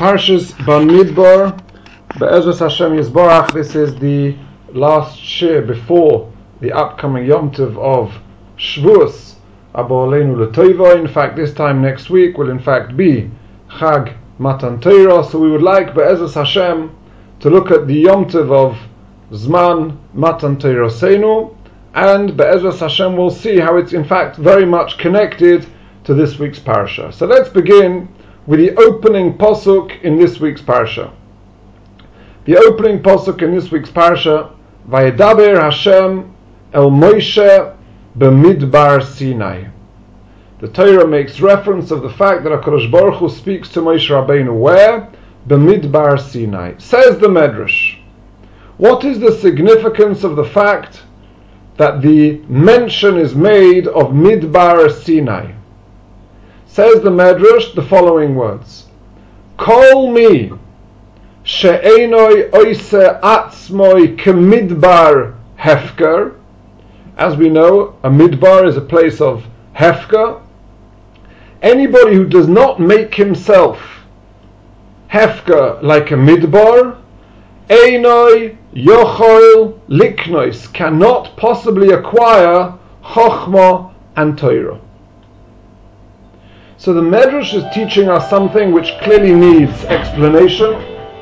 Parshas Bamidbar, Be'ezras Hashem Yisborach. This is the last shir before the upcoming Yom Tov of Shavuos, Abo Aleinu L'Toivo. In fact, this time next week will in fact be Chag Matan Torah. So we would like Be'ezras Hashem to look at the Yom Tov of Zman Matan Torah Seinu, and Be'ezras Hashem will see how it's in fact very much connected to this week's parasha. So let's begin with the opening posuk in this week's parasha. The opening posuk in this week's parasha: Vayedaber Hashem el Moshe b'midbar Sinai. The Torah makes reference of the fact that HaKadosh Baruch Hu speaks to Moshe Rabbeinu where? B'midbar Sinai. Says the Medrash, what is the significance of the fact that the mention is made of Midbar Sinai? Says the Medrash the following words: Kol mi she'enoi oise atzmoi kemidbar hefker. As we know, a midbar is a place of hefker. Anybody who does not make himself hefker like a midbar, einoi yochol liknois, cannot possibly acquire chokhmah and Torah. So the Medrash is teaching us something which clearly needs explanation.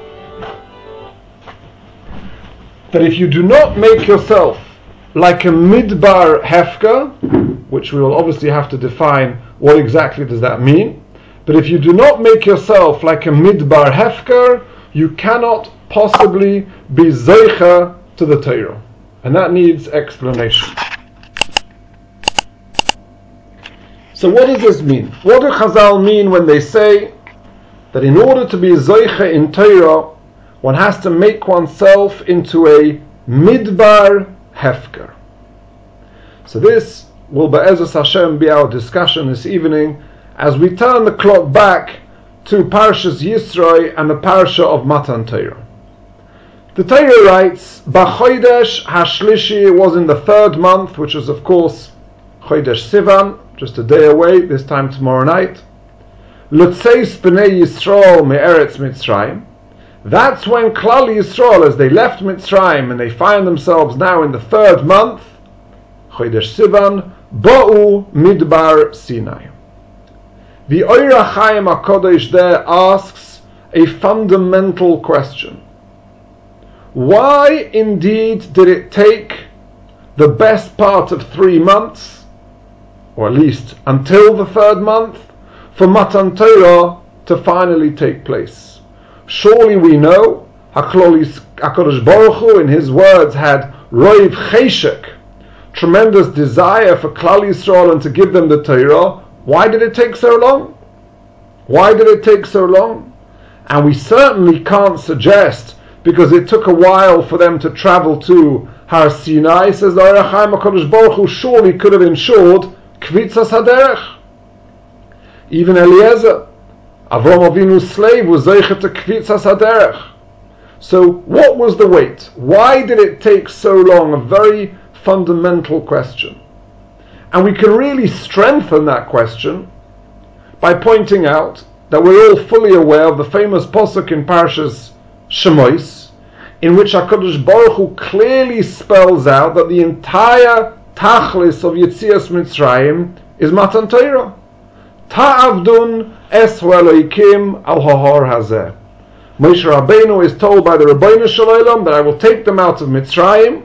That if you do not make yourself like a midbar hefker, which we will obviously have to define what exactly does that mean, but if you do not make yourself like a midbar hefker, you cannot possibly be zeicha to the Torah. And that needs explanation. So what does this mean? What do Chazal mean when they say that in order to be zeicha in Torah, one has to make oneself into a midbar hefker? So this will Be'ezras Hashem be our discussion this evening as we turn the clock back to Parshas Yisro and the parasha of Matan Torah. The Torah writes, B'chodesh Hashlishi, was in the third month, which is of course Chodesh Sivan, just a day away, this time tomorrow night. L'tzeis b'nei Yisrael me'eretz Mitzrayim. That's when Klal Yisrael, as they left Mitzrayim and they find themselves now in the third month, Chodesh Sivan, Ba'u Midbar Sinai. The Ohr HaChaim HaKodesh there asks a fundamental question. Why indeed did it take the best part of 3 months, or at least until the third month, for Matan Torah to finally take place? Surely we know HaKadosh Baruch Hu in His words had roiv cheshek, tremendous desire for Klal Yisrael and to give them the Torah. Why did it take so long? Why did it take so long? And we certainly can't suggest because it took a while for them to travel to Har Sinai. Says the Ohr HaChaim HaKadosh Baruch Hu surely could have ensured Kvitzas Haderech. Even Eliezer, Avram Avinu's slave, was zeicha to Kvitzas Haderech. So what was the wait? Why did it take so long? A very fundamental question. And we can really strengthen that question by pointing out that we're all fully aware of the famous posuk in Parshas Shemos, in which HaKadosh Baruch Hu clearly spells out that the entire Tachlis of Yetzias Mitzrayim is Matan Torah. Ta'avdun es Elohikim al hahar hazeh. Moshe Rabbeinu is told by the Rebbeinu Shalom that I will take them out of Mitzrayim.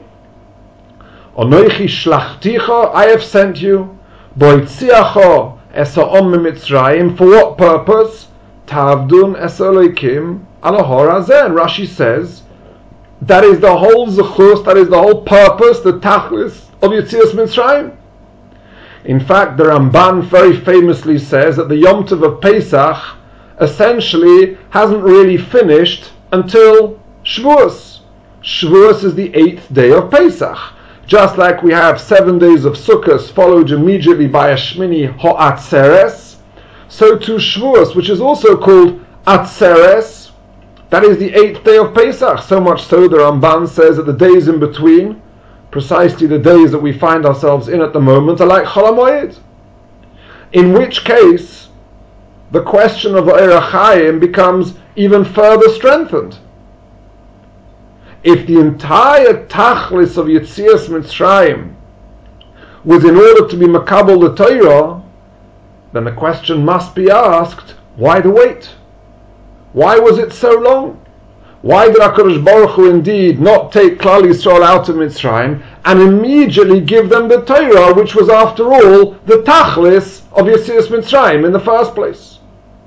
Onoichi shlachticha, I have sent you. Boitziacha es ha'om Mitzrayim. For what purpose? Ta'avdun es Elohikim al hahar hazeh. And Rashi says that is the whole zechus, that is the whole purpose, the tachlis of Yetzias Mitzrayim. In fact, the Ramban very famously says that the Yom Tov of Pesach essentially hasn't really finished until Shavuos. Shavuos is the 8th day of Pesach. Just like we have 7 days of Sukkot followed immediately by a Shmini Ha'atzeres, so too Shavuos, which is also called Atzeres, that is the 8th day of Pesach. So much so the Ramban says that the days in between, precisely the days that we find ourselves in at the moment, are like Chol HaMoed. In which case, the question of Ohr HaChaim becomes even further strengthened. If the entire tachlis of Yetzias Mitzrayim was in order to be makabel the Torah, then the question must be asked, why the wait? Why was it so long? Why did HaKadosh Baruch Hu indeed not take Klal Yisrael out of Mitzrayim and immediately give them the Torah, which was after all the tachlis of Yetzias Mitzrayim in the first place?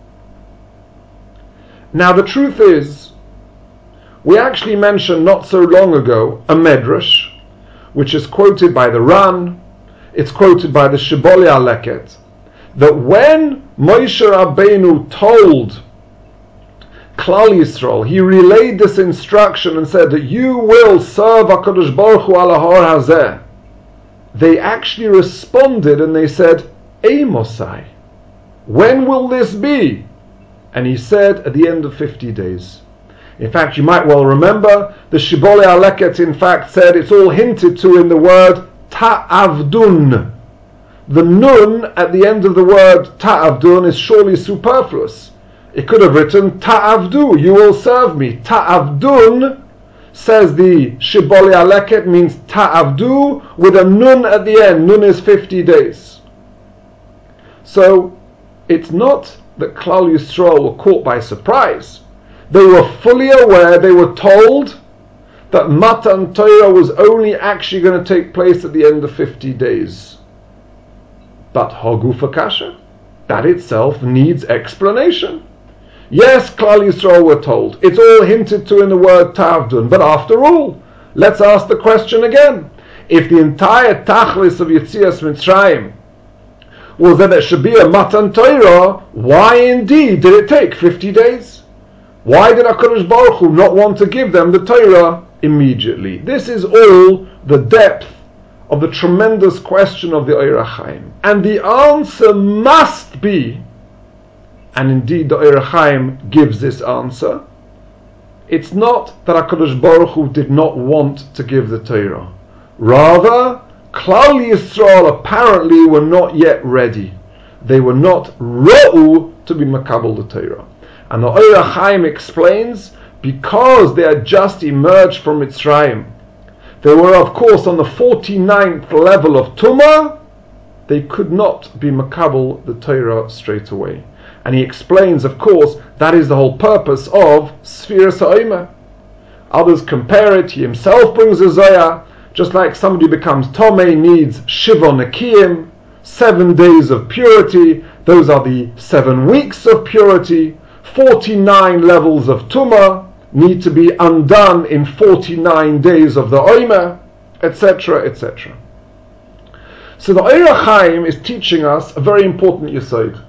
Now the truth is, we actually mentioned not so long ago a medrash, which is quoted by the Ran, it's quoted by the Shibbolei HaLeket, that when Moshe Rabbeinu told Klal Yisrael, he relayed this instruction and said that you will serve HaKadosh Baruch Hu ala har hazeh. They actually responded and they said, Eimosai, when will this be? And he said, at the end of 50 days. In fact, you might well remember, the Shibbolei HaLeket in fact said, it's all hinted to in the word ta'avdun. The nun at the end of the word ta'avdun is surely superfluous. It could have written ta'avdu, you will serve me. Ta'avdun, says the Shibbolei HaLeket, means ta'avdu with a nun at the end. Nun is 50 days. So it's not that Klal Yisrael were caught by surprise. They were fully aware, they were told that Matan Torah was only actually going to take place at the end of 50 days. But Hagufa Kasha, that itself needs explanation. Yes, Klal Yisrael were told. It's all hinted to in the word Tavdun. But after all, let's ask the question again. If the entire tachlis of Yetzias Mitzrayim was that there should be a Matan Torah, why indeed did it take 50 days? Why did HaKadosh Baruch Hu not want to give them the Torah immediately? This is all the depth of the tremendous question of the Ohr HaChaim. And the answer must be, and indeed the Ohr HaChaim gives this answer, it's not that HaKadosh Baruch Hu did not want to give the Torah. Rather, Klal Yisrael apparently were not yet ready. They were not ra'u to be makabel the Torah. And the Ohr HaChaim explains, because they had just emerged from Mitzrayim, they were of course on the 49th level of Tumah, they could not be makabel the Torah straight away. And he explains, of course, that is the whole purpose of Sfiras HaOmer. Others compare it, he himself brings a Zohar, just like somebody becomes Tomei, needs Shiva Nekiyim, 7 days of purity, those are the 7 weeks of purity, 49 levels of Tumah need to be undone in 49 days of the Omer, etc., etc. So the Ohr HaChaim is teaching us a very important yesod.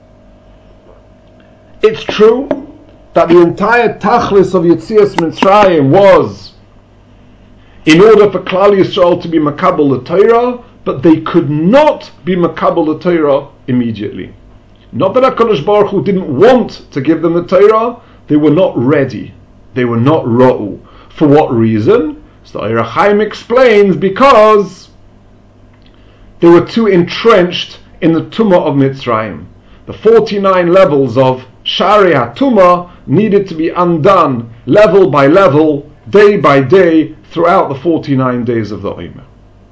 It's true that the entire tachlis of Yetzias Mitzrayim was in order for Klal Yisrael to be makabel the Torah, but they could not be makabel the Torah immediately. Not that HaKadosh Baruch Hu didn't want to give them the Torah, they were not ready. They were not ra'u. For what reason? So the Ohr HaChaim explains, because they were too entrenched in the Tumah of Mitzrayim. The 49 levels of Shari HaTumah needed to be undone level by level, day by day, throughout the 49 days of the Omer.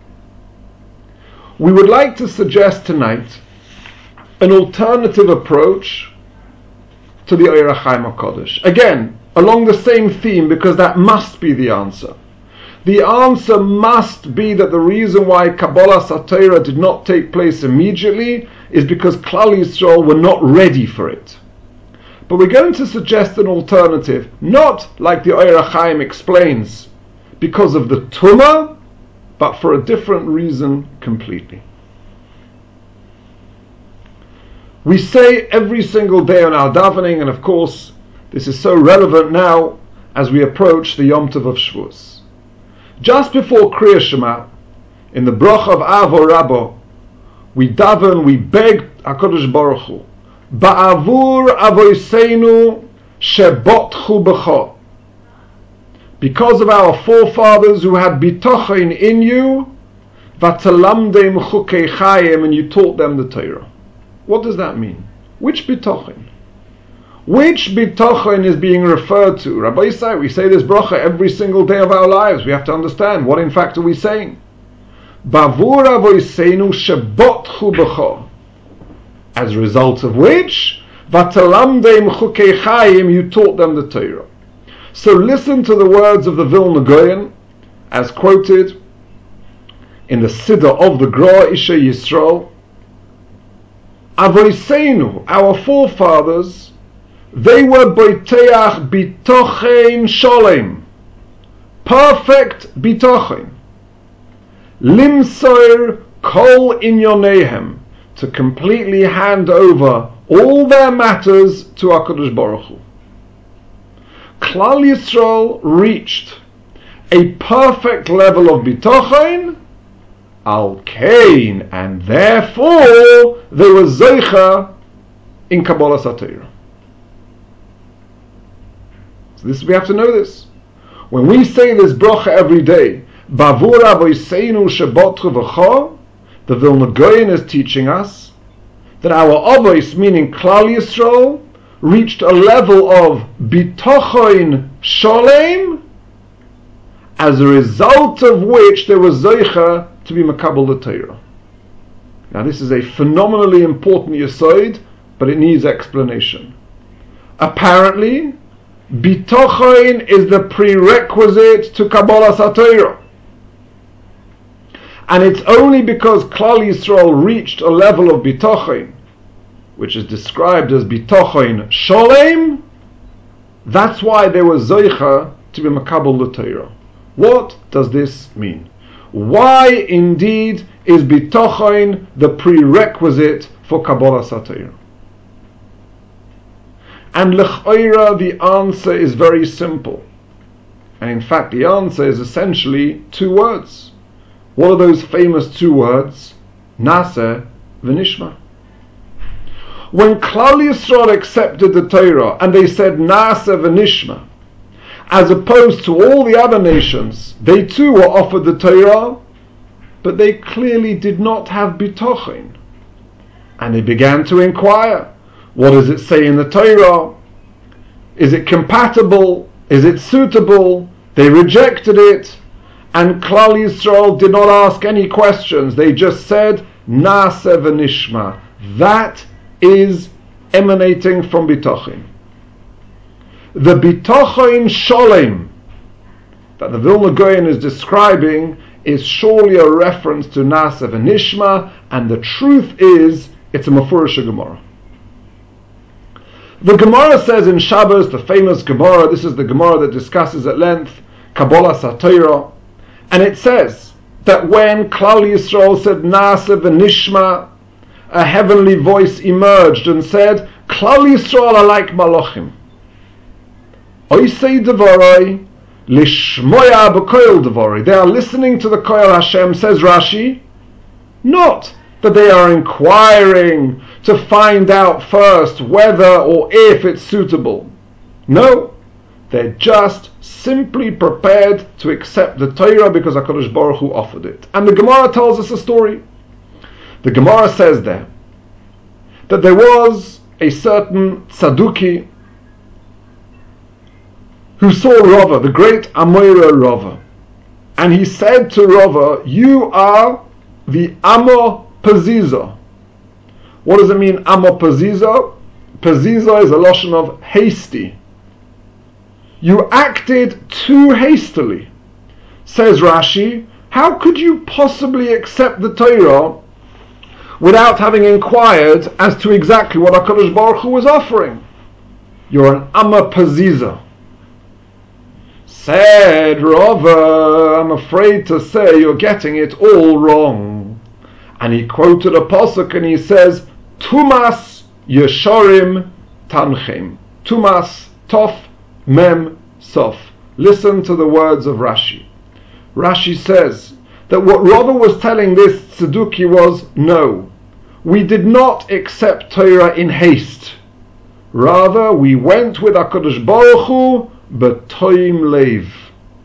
We would like to suggest tonight an alternative approach to the Ohr HaChaim HaKadosh. Again, along the same theme, because that must be the answer. The answer must be that the reason why Kabbalas HaTorah did not take place immediately is because Klal Yisrael were not ready for it. But we're going to suggest an alternative, not like the Ohr HaChaim explains, because of the Tumah, but for a different reason completely. We say every single day on our davening, and of course this is so relevant now as we approach the Yom Tov of Shavuos. Just before Kriya Shema, in the Bracha of Avo Rabbo, we daven, we beg HaKadosh Baruch Hu, Ba'avur avoseinu shebotchu b'cho, because of our forefathers who had bitochen in you, vatalamdem chukei chayim, and you taught them the Torah. What does that mean? Which bitachon? Which bitachon is being referred to? Rabbi Yisai, we say this bracha every single day of our lives. We have to understand what in fact are we saying. Bavur avoseinu shebotchu b'cho. As a result of which, vatalamdeim chukei chayim, you taught them the Torah. So listen to the words of the Vilna Gaon, as quoted in the Siddur of the Gra Isha Yisrael. Avoseinu, our forefathers, they were boiteach bitochen sholem, perfect bitochen, limsoir kol inyonehem, to completely hand over all their matters to HaKadosh Baruch Hu. Klal Yisrael reached a perfect level of bitochen, al kain, and therefore they were zeicha in Kabbalah Satira. So this, we have to know this. When we say this bracha every day, Bavur avoseinu shebotchu v'cho, the Vilna Gaon is teaching us that our avos, meaning Klal Yisrael, reached a level of bitochen sholem, as a result of which there was zeicha to be makabel the Torah. Now this is a phenomenally important yesod, but it needs explanation. Apparently, bitochen is the prerequisite to Kabbalah HaTorah. And it's only because Klal Yisrael reached a level of bitochen, which is described as bitochen sholem, that's why there was zeicha to be makabel the Torah. What does this mean? Why indeed is bitochen the prerequisite for Kabbalah HaTorah? And l'ch'oira, the answer is very simple. And in fact the answer is essentially two words. What are those famous two words? Naseh v'nishma. When Klal Yisrael accepted the Torah and they said Naseh v'nishma, as opposed to all the other nations, they too were offered the Torah, but they clearly did not have bitochen. And they began to inquire, what does it say in the Torah? Is it compatible? Is it suitable? They rejected it. And Klal Yisrael did not ask any questions. They just said, Naseh v'nishma. That is emanating from bitochen. The bitochen sholem that the Vilna Gaon is describing is surely a reference to Naseh v'nishma, and the truth is, it's a Mefurish Gemara. The Gemara says in Shabbos, the famous Gemara, this is the Gemara that discusses at length Kabbalah HaTorah, and it says that when Klal Yisrael said Naseh v'nishma, a heavenly voice emerged and said, Klal Yisrael are like Malachim. Oisei devarai, lishmoya b'koil devarai. They are listening to the Koil Hashem, says Rashi, not that they are inquiring to find out first whether or if it's suitable. No, they're just simply prepared to accept the Torah because HaKadosh Baruch Hu offered it. And the Gemara tells us a story. The Gemara says there that there was a certain Tzaduki who saw Rava, the great Amoira Rava, and he said to Rava, you are the Amo Paziza. What does it mean, Amo Paziza? Paziza is a loshon of hasty. You acted too hastily. Says Rashi, how could you possibly accept the Torah without having inquired as to exactly what HaKadosh Baruch Hu was offering? You're an Amo Paziza. Said Rava, I'm afraid to say you're getting it all wrong. And he quoted a pasuk and he says, Tumas Yesharim Tanchem. Tumas Tof Mem Sof. Listen to the words of Rashi. Rashi says that what Rava was telling this Tzeduki was, no, we did not accept Torah in haste. Rather, we went with HaKadosh Baruch Hu b'toim leiv.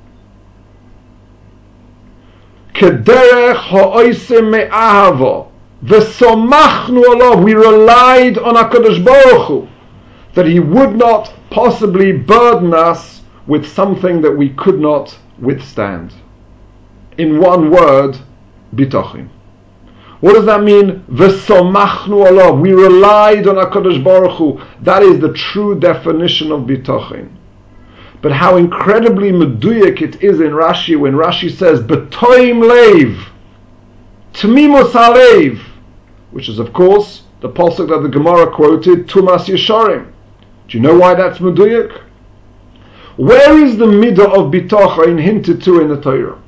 Kederech ha'oisim me'ahava. V'somachnu alav, we relied on HaKadosh Baruch Hu, that He would not possibly burden us with something that we could not withstand. In one word, bitachon. What does that mean? V'somachnu alav, we relied on HaKadosh Baruch Hu. That is the true definition of bitachon. But how incredibly meduyek it is in Rashi when Rashi says b'toim leiv, tmimus halev, which is of course the pasuk that the Gemara quoted, Tumas Yesharim. Do you know why that's meduyek? Where is the midah of bitachon hinted to in the Torah?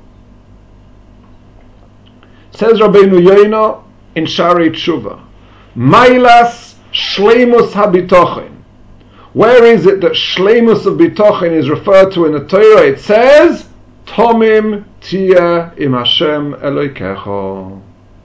Says Rabbeinu Yoina in Sharei Tshuva, Mailas Shleimus HaBitachon. Where is it that Shleimus of Bitachon is referred to in the Torah? It says, Tomim Tia Im Hashem Elokecha.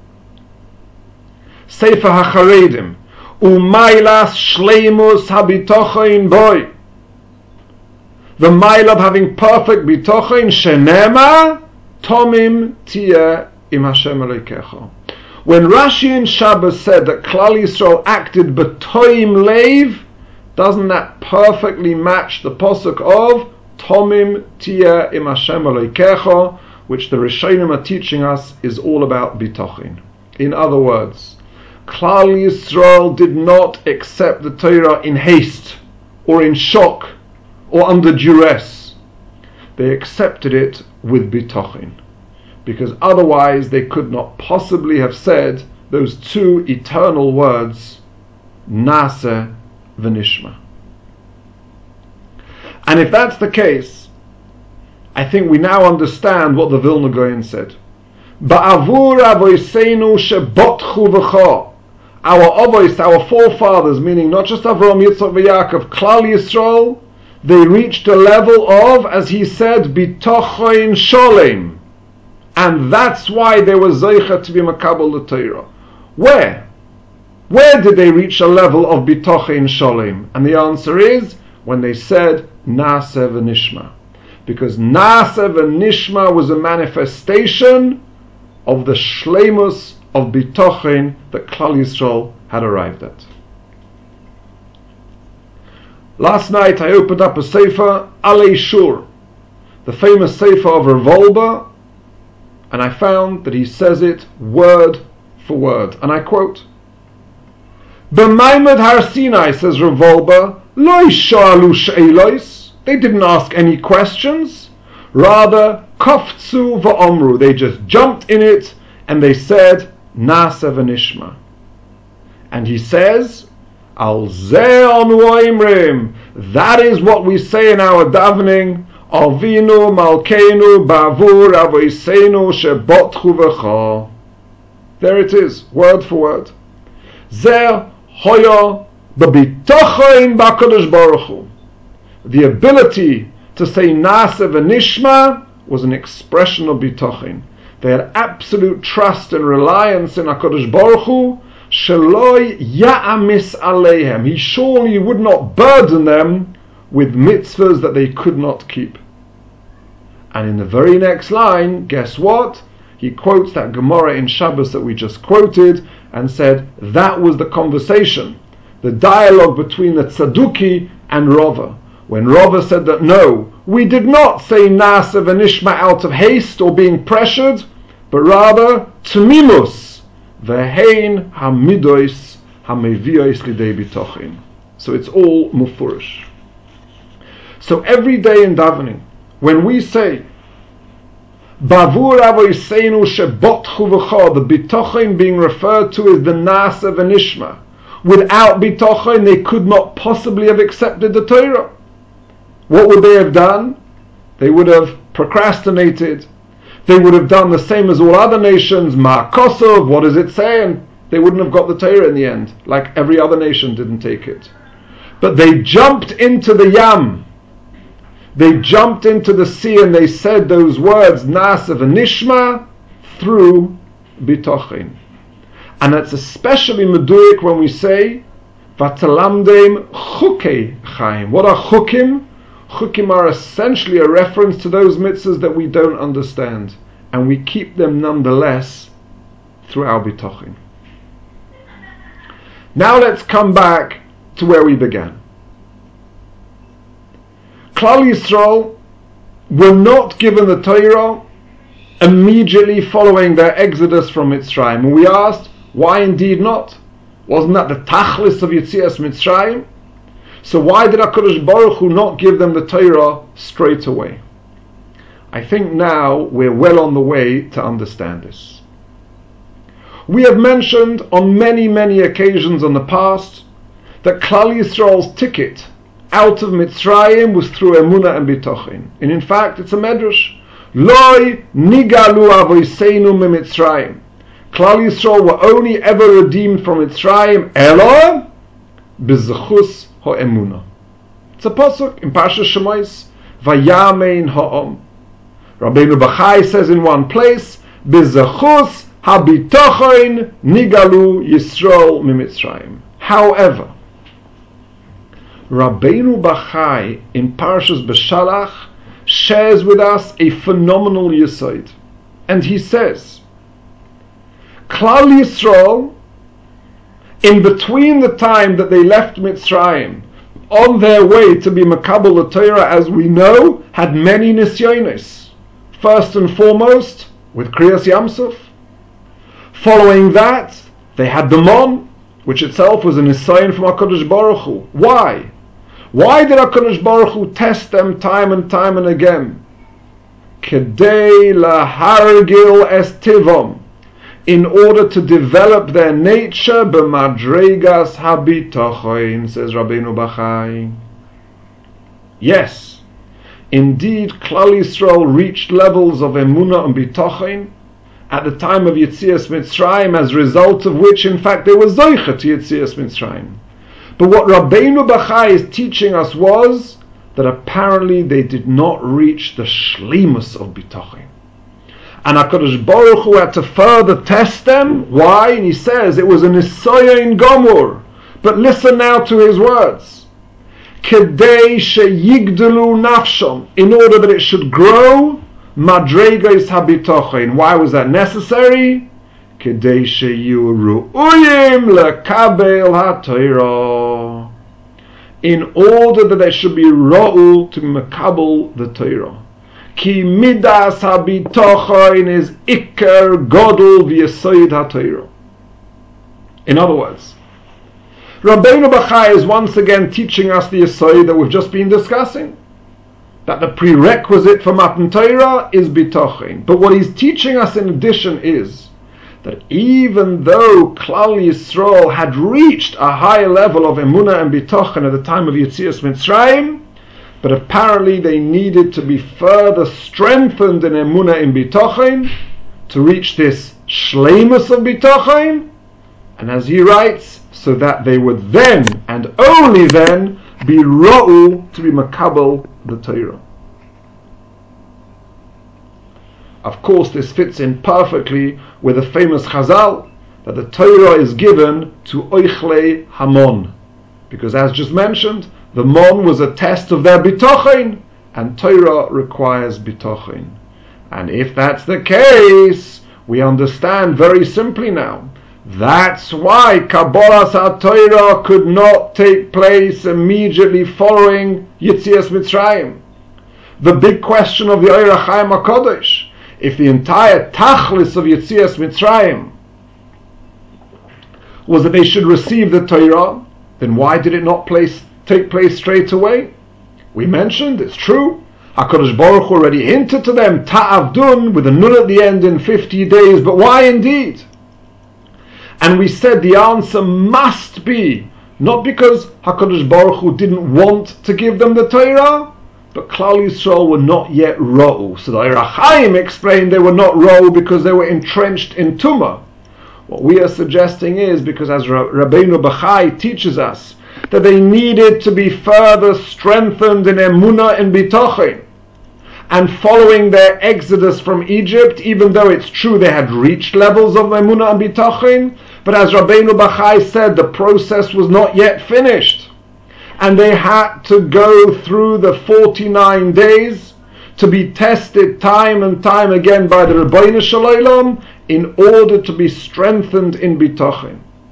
Sefer HaCharedim, Umailas Shleimus HaBitachon Boy. The mile of having perfect bitachon, Shenema Tomim Tia Im Hashem Elokecha. When Rashi in Shabbos said that Klal Yisrael acted b'toim leiv, doesn't that perfectly match the pasuk of Tomim Tia Im Hashem Elokecha, which the Rishonim are teaching us is all about bitachon? In other words, Klal Yisrael did not accept the Torah in haste or in shock or under duress. They accepted it with bitachon, because otherwise they could not possibly have said those two eternal words, Nase v'nishma. And if that's the case, I think we now understand what the Vilna Gaon said. Ba'avur avoseinu shebotchu v'cha. Our avos, our forefathers, meaning not just Avraham, Yitzchak, v'Yaakov, Klal Yisrael, they reached a level of, as he said, bitachon sholem. And that's why they were zeicha to be makabel the Torah. Where? Where did they reach a level of bitachon sholem? And the answer is when they said Nase v'nishma. Because Nase v'nishma was a manifestation of the shleimus of bitachon that Klal Yisrael had arrived at. Last night I opened up a sefer, Alei Shur, the famous sefer of Rav Wolbe, and I found that he says it word for word. And I quote, B'maimad Har Sinai, says Rav Wolbe, Lo shalu she'elos, they didn't ask any questions, rather, kofzu v'omru, they just jumped in it and they said, Nase v'nishma. And he says, Al zeh anu oimrim, that is what we say in our davening, Avinu Malkeinu Bavur Avoseinu Shebotchu V'cha. There it is, word for word. Zer Hoya B'Bitachon B'Kadosh Baruch Hu. The ability to say Nase v'Nishma was an expression of bitachon. They had absolute trust and reliance in HaKadosh Baruch Hu. Sheloi Ya'amis Aleihem. He surely would not burden them with mitzvahs that they could not keep. And in the very next line, guess what? He quotes that Gemara in Shabbos that we just quoted and said that was the conversation, the dialogue between the Tzaduki and Rava. When Rava said that no, we did not say Nase v'nishma out of haste or being pressured, but rather Tmimus v'hein hamidois hamevios lidei bitachon. So it's all mufurish. So every day in davening, when we say Bavur avoseinu shebotchu v'cha, the bitachon being referred to is the Nase v'nishma. Without bitachon, they could not possibly have accepted the Torah. What would they have done? They would have procrastinated. They would have done the same as all other nations. Ma'kosov, what does it say? And they wouldn't have got the Torah in the end, like every other nation didn't take it. But they jumped into the Yam. They jumped into the sea and they said those words, Nase v'nishma, through bitachon. And that's especially meduyik when we say, Vatalamdeim chukei chaim. What are chukim? Chukim are essentially a reference to those mitzvahs that we don't understand. And we keep them nonetheless through our bitachon. Now let's come back to where we began. Klal Yisrael were not given the Torah immediately following their exodus from Mitzrayim. And we asked, why indeed not? Wasn't that the tachlis of Yetzias Mitzrayim? So why did HaKadosh Baruch Hu not give them the Torah straight away? I think now we're well on the way to understand this. We have mentioned on many occasions in the past that Klal Yisrael's ticket out of Mitzrayim was through Emunah and Bitochin. And in fact, it's a medrash. Loi nigalu avoseinu miMitzrayim. Klal Yisrael were only ever redeemed from Mitzrayim elo b'zechus ha'emunah. It's a pasuk in Parshas Shemos. Vayamein ha'om. Rabbeinu Bachai says in one place, b'zechus habitochain nigalu Yisrael miMitzrayim. However, Rabbeinu Bachai in Parshas Beshalach shares with us a phenomenal yesod, and he says, Klal Yisrael, in between the time that they left Mitzrayim, on their way to be Makabel the Torah, as we know, had many nisyonis. First and foremost, with Kriyas Yamsuf. Following that, they had the Mon, which itself was a nisyon from HaKadosh Baruch Hu. Why? Why did HaKadosh Baruch Hu test them time and again? Kedei lahargil es tivom, in order to develop their nature b'madregas habitochain, says Rabbeinu Bachai. Yes, indeed, Klal Yisrael reached levels of emunah and bitochain at the time of Yetzias Mitzrayim, as a result of which, in fact, they were zoicha to Yetzias Mitzrayim. But what Rabbeinu Bachai is teaching us was that apparently they did not reach the shlimus of bitachon. And HaKadosh Baruch Hu had to further test them. Why? And he says it was a nisayon gomur. But listen now to his words. Kedei sheyigdelu nafsham, in order that it should grow, madregas habitachon. Why was that necessary? Kedei sheyu ru'uyim lekabel haTorah, in order that they should be ra'u to makabel the Torah. Ki midas habitachon is ikar godol v'yesod haTorah. In other words, Rabbeinu Bachai is once again teaching us the yesod that we've just been discussing, that the prerequisite for Matan Torah is bitachon. But what he's teaching us in addition is that even though Klal Yisrael had reached a high level of emunah and bitachon at the time of Yetzias Mitzrayim, but apparently they needed to be further strengthened in emunah and bitachon to reach this shleimus of bitachon, and as he writes, so that they would then, and only then, be ra'u to be makabel the Torah. Of course, this fits in perfectly with the famous Chazal that the Torah is given to Oichlei Hamon, because as just mentioned, the Mon was a test of their bitachon, and Torah requires bitachon. And if that's the case, we understand very simply now. That's why Kabbalas HaTorah could not take place immediately following Yetzias Mitzrayim. The big question of the Ohr HaChaim HaKadosh, if the entire tachlis of Yetzias Mitzrayim was that they should receive the Torah, then why did it not take place straight away? We mentioned, it's true, HaKadosh Baruch Hu already hinted to them, ta'avdun, with a nun at the end, in 50 days, but why indeed? And we said the answer must be, not because HaKadosh Baruch Hu didn't want to give them the Torah, but Klal Yisrael were not yet Ra'u. So the Ohr HaChaim explained they were not Ra'u because they were entrenched in Tumah. What we are suggesting is because, as Rabbeinu Bachai teaches us, that they needed to be further strengthened in Emunah and Bitachon. And following their exodus from Egypt, even though it's true they had reached levels of Emunah and Bitachon, but as Rabbeinu Bachai said, the process was not yet finished. And they had to go through the 49 days to be tested time and time again by the Rebbeinu Shalom in order to be strengthened in bitachon.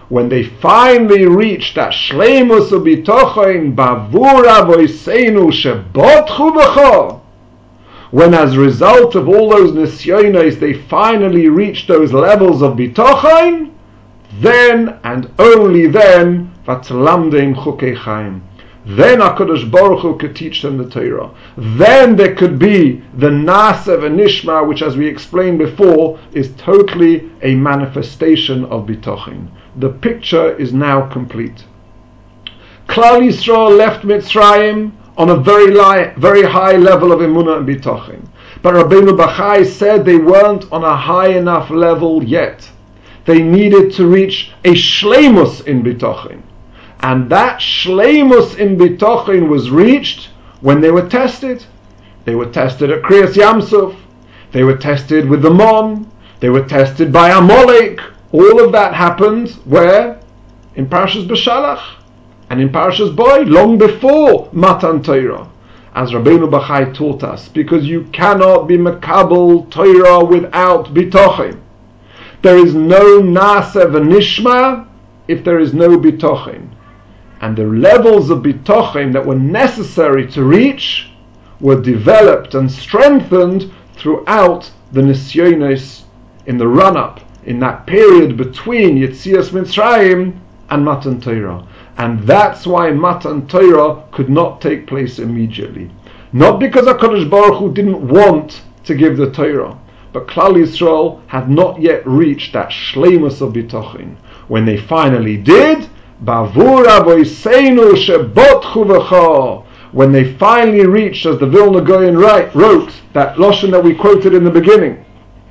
when they finally reached that shleimus ubitochain bavur avoseinu shebotchu b'cho, when as a result of all those nisyonos they finally reached those levels of bitochain, then and only then vatlamdeim chukei chaim. Then HaKadosh Baruch Hu could teach them the Torah. Then there could be the Naasav and Nishma, which, as we explained before, is totally a manifestation of Bitochin. The picture is now complete. Klal Yisrael left Mitzrayim on a very high level of Emunah and Bitochin. But Rabbeinu Bachai said they weren't on a high enough level yet. They needed to reach a Shleimus in Bitochin. And that Shleimus in Bitochin was reached when they were tested. They were tested at Kriyas Yamsuf. They were tested with the Mon. They were tested by Amalek. All of that happened where? In Parshas B'Shalach and in Parshas Boy, long before Matan Torah, as Rabbeinu Bachai taught us, because you cannot be Makabel Torah without Bitochin. There is no Naasav v'Nishma if there is no Bitochin. And the levels of Bitochin that were necessary to reach were developed and strengthened throughout the Nisyonos in the run-up, in that period between Yetzias Mitzrayim and Matan Torah. And that's why Matan Torah could not take place immediately. Not because HaKadosh Baruch Hu didn't want to give the Torah, but Klal Yisrael had not yet reached that Shleimus of Bitochin. When they finally did, Bavur avoseinu shebotchu v'cho, when they finally reached, as the Vilna Gaon wrote, that Lashon that we quoted in the beginning,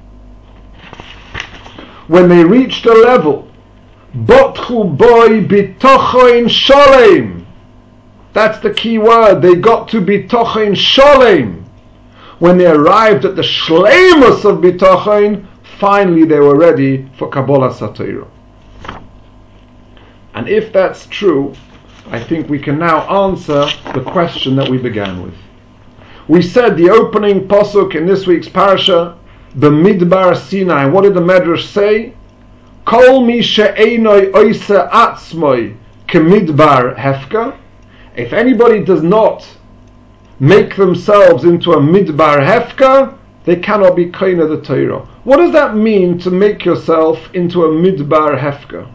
when they reached a level, botchu boy bitochain sholem, that's the key word, they got to bitochain sholem. When they arrived at the shleimus of bitochain, finally they were ready for Kabbalas HaTorah. And if that's true, I think we can now answer the question that we began with. We said the opening pasuk in this week's parasha, B'midbar Sinai. What did the Medrash say? Kol mi she'einoi oise atzmoi k'midbar hefka. If anybody does not make themselves into a midbar hefka, they cannot be koine the Torah. What does that mean, to make yourself into a midbar hefka?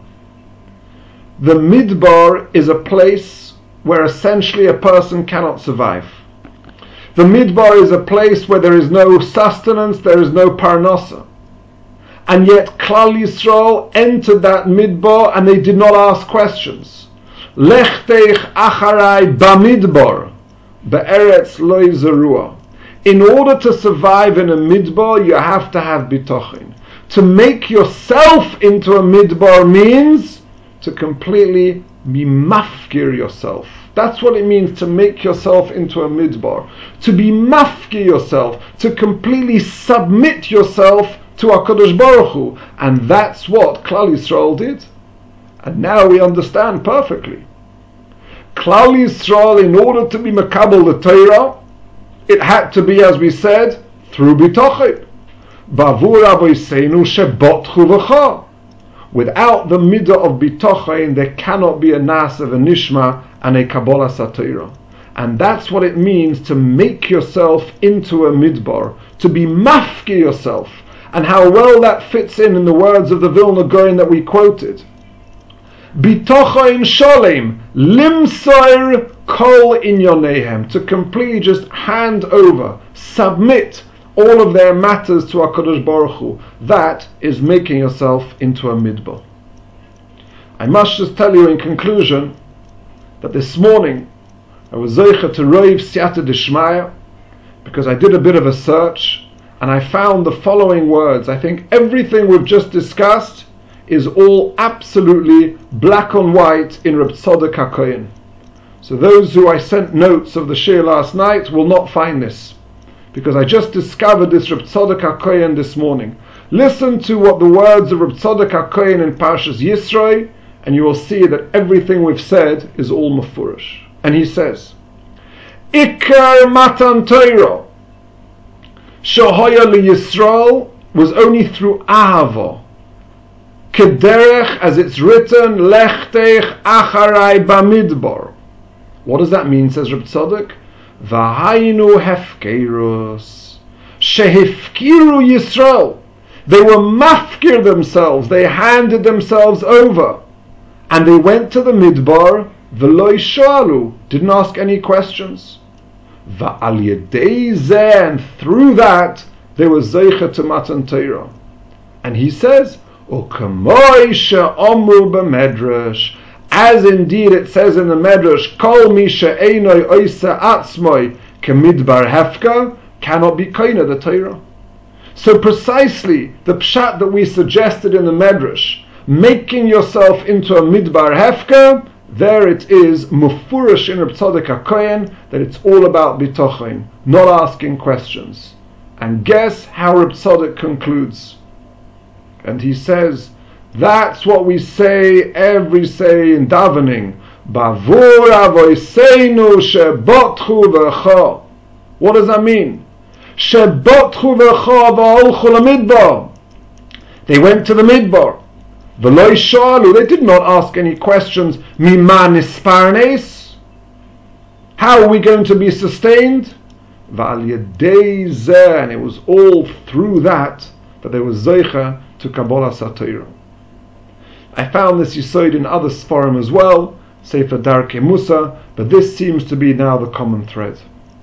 The midbar is a place where essentially a person cannot survive. The midbar is a place where there is no sustenance, there is no parnasa. And yet Klal Yisrael entered that midbar and they did not ask questions. Lech teich acharai bamidbar, be'eretz lo zerua. In order to survive in a midbar, you have to have bitochin. To make yourself into a midbar means to completely be mafkir yourself. That's what it means to make yourself into a midbar. To be mafkir yourself, to completely submit yourself to HaKadosh Baruch Hu. And that's what Klal Yisrael did. And now we understand perfectly. Klal Yisrael, in order to be makabel the Torah, it had to be, as we said, through bitochin. Bavur avoseinu shebotchu v'cho. Without the midah of bitochin, there cannot be a naasav and nishma and a Kabbalas HaTorah. And that's what it means to make yourself into a midbar, to be mafki yourself. And how well that fits in the words of the Vilna Gaon that we quoted. Bitochin sholem limsoir kol inyonehem, to completely just hand over, submit all of their matters to HaKadosh Baruch Hu. That is making yourself into a midbar. I must just tell you in conclusion that this morning I was zeicha to roiv siyata d'shmaya, because I did a bit of a search and I found the following words. I think everything we've just discussed is all absolutely black on white in Reb Tzadok HaKohen. So those who I sent notes of the shir last night will not find this, because I just discovered this Reb Tzadok HaKohen this morning. Listen to what the words of Reb Tzadok HaKohen in Parshas Yisro, and you will see that everything we've said is all mafurish. And he says, Ikar Matan Torah Shohaya li Yisrael was only through Ahava. Kederech, as it's written, Lechtech acharai bamidbar. What does that mean, says Reb Tzadok? V'hainu hefkerus. Shehifkiru Yisrael. They were mafkir themselves, they handed themselves over. And they went to the midbar, v'lo shalu, didn't ask any questions. Va'al yedei zeh, and through that, they were zeicha to Matan Torah. And he says, U'kamoi she'omru b'medrash, as indeed it says in the Medrash, Kol mi she'enoi oisa atzmoi kemidbar hefka, cannot be kaina the Torah. So precisely the pshat that we suggested in the Medrash, making yourself into a midbar hefka, there it is mufurish in Reb Tzadok HaKohen that it's all about bitochen, not asking questions. And guess how Reb Tzadok concludes? And he says, that's what we say in davening. Bavur avoseinu shebotchu v'cha. What does that mean? Shebotchu v'cha v'olchu lamidbar. They went to the midbar. V'lo shalu. They did not ask any questions. Mima nisparnes. How are we going to be sustained? V'al yedei zeh. And it was all through that they were zeicha to Kabbalah Torah. I found this Yesod in other Sfarim as well, Sefer Darkei Musa, but this seems to be now the common thread.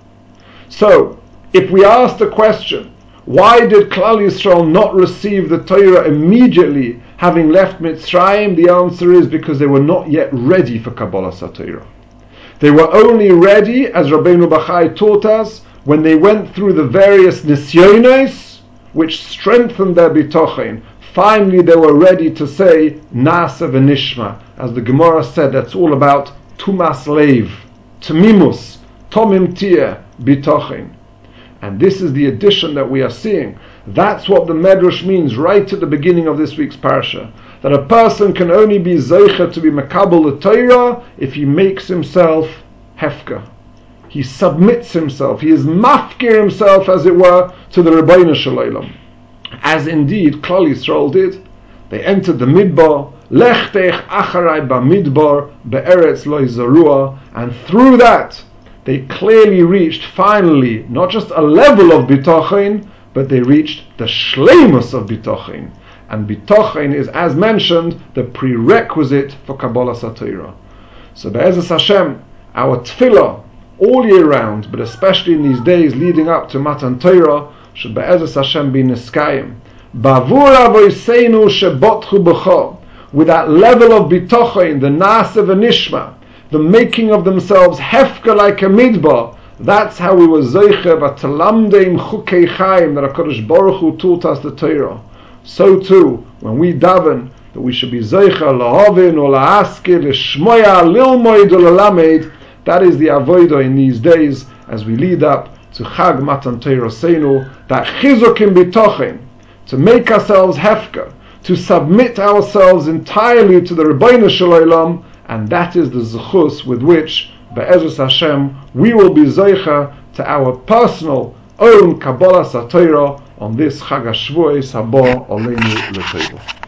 So, if we ask the question, why did Klal Yisrael not receive the Torah immediately having left Mitzrayim? The answer is because they were not yet ready for Kabbalah Torah. They were only ready, as Rabbeinu Bachai taught us, when they went through the various nisyonos, which strengthened their bitochen. Finally they were ready to say Nasa v'nishma. As the Gemara said, that's all about Tumas Leiv, Tamimus, Tomim Tia, bitochen. And this is the addition that we are seeing. That's what the Medrash means right at the beginning of this week's parasha. That a person can only be zeicha to be makabel the Torah if he makes himself hefka. He submits himself, he is mafkir himself, as it were, to the Rebbeinu Shalom. As indeed Klal Yisrael did. They entered the midbar, lechtech acharai bamidbar be'eretz lo zarua, and through that they clearly reached finally not just a level of bitochen, but they reached the shleimus of bitochen. And bitochen is, as mentioned, the prerequisite for Kabbalah Torah. So be'ezus Hashem, our tefillah all year round, but especially in these days leading up to Matan Torah, should be'ezus Hashem be niskayim. Bavur avoseinu shebotchu b'cha, with that level of bitochen, the nasa v'nishma, the making of themselves hefka like a midbar. That's how we were zeicha v'talamdeim chukei chaim, that HaKadosh Baruch Hu taught us the Torah. So too, when we daven, that we should be zeicha lahavin or la'askir, l'shmoya, lilmoid or lalamed. That is the avodah in these days as we lead up to Chag Matan Torah Seinu, that chizukim bitochen, to make ourselves hefka, to submit ourselves entirely to the Rebbeinu Shalom, and that is the zechus with which, be'ezus Hashem, we will be zeicha to our personal own Kabbalah Torah on this Chag HaShavuos haba aleinu l'tova.